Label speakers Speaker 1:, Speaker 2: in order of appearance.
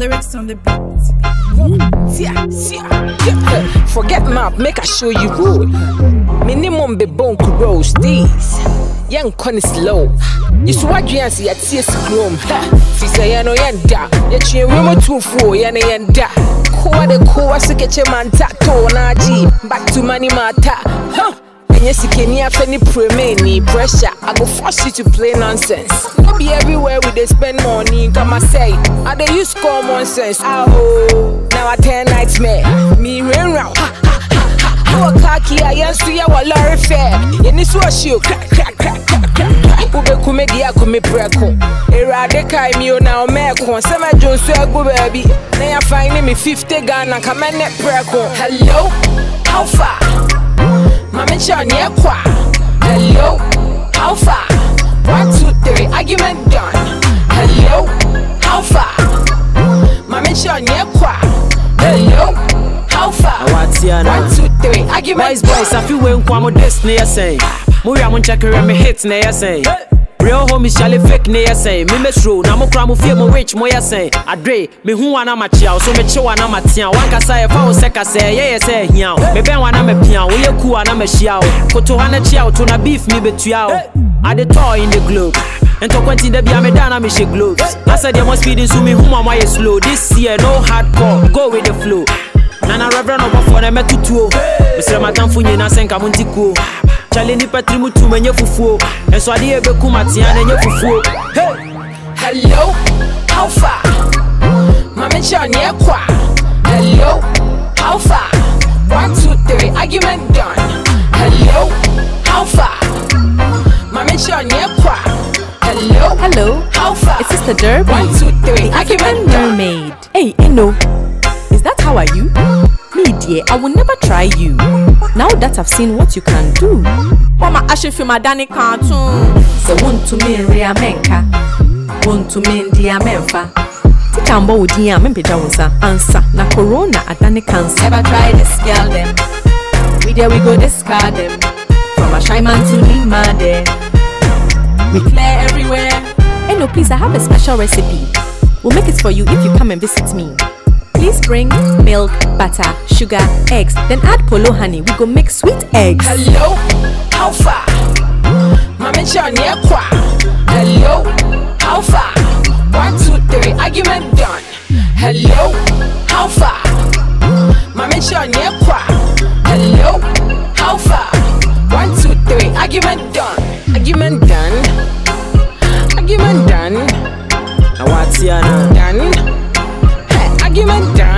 Speaker 1: lyrics on the beat.
Speaker 2: Forget map, make I show you road. Minimum be bone roast these. Young con is low. You swag you and see a tears groom. She say, I know yenda. Yet you room 2-4, yana yenda. Koa de koa sikeche man tato na G. Back to money mata. Yes, you can hear any pressure. I go force you to play nonsense. No be everywhere we they spend money. Come and say, I they use common sense. Oh, now I turn nightmare. Me rain round. Oh, khaki, I answer you a lorry fair. In this was you crack. Ube kumedia kume preko. Era de kai mi na o meko. Sama Jones so go baby. Now you find me 50 Ghana come and net preko. Hello, how far? Mama Chan kwa. Hello, how far? 1, 2, 3, argument done. Hello, how far? Mama Chan kwa. Hello, how far? 1, 2, 3, argument done. Boys, I feel when kwamo destiny say. Muya mun check me hits na say. Real homies shall fake na say. Me metro na mo kra mo fie mo rich mo ya say. Adre me hu wana ma chia so me che wana ma tia. Wan ka say fa o seka say ye say hia. Me ben wana me pia wo ye ku wana me hia o. Koto hana chia o to na beef me betua o. I the toy in the globe. And to quentin the bia me dana me she gloves. I said you must speeding so me hu ma ye slow. This year no hardcore, go with the flow. Nana reverend over for them metutuo. Me say my tamfu nyina senka muntiko. Chale ni patri mutu menye fufuo. Enso ade ebe kumatia na nye fufuo. Hey, hello, how far? Mama Chan kwa. Hello, how far? 1, 2, 3, argument done. Hello, how far? Mama Chan kwa. Hello, how far?
Speaker 3: It's Sister Derby.
Speaker 2: 1, 2, 3, argument done.
Speaker 3: Mermaid. Hey, Eno, is that how are you? Me dear, I will never try you. Now that I've seen what you can do. Mama, I should feel my Danny cartoon. So want to me ria menka. Want to me dia menfa. Tikambo udia mempeja wonsa. Answer na corona adani cancer.
Speaker 1: Never try this girl them. We there we go discard them. From a shy man to Lima there. We clear everywhere.
Speaker 3: Hey no, please, I have a special recipe. We'll make it for you if you come and visit me. Please bring milk, butter, sugar, eggs, then add polo honey. We go make sweet eggs.
Speaker 2: Hello, how far? Mama Chan kwa. Hello, how far? 1, 2, 3, argument done. Hello, how far? Mama Chan kwa. Hello, how far? 1, 2, 3, argument done. Argument done. Argument done.
Speaker 4: Awatiana
Speaker 2: done. Argument done.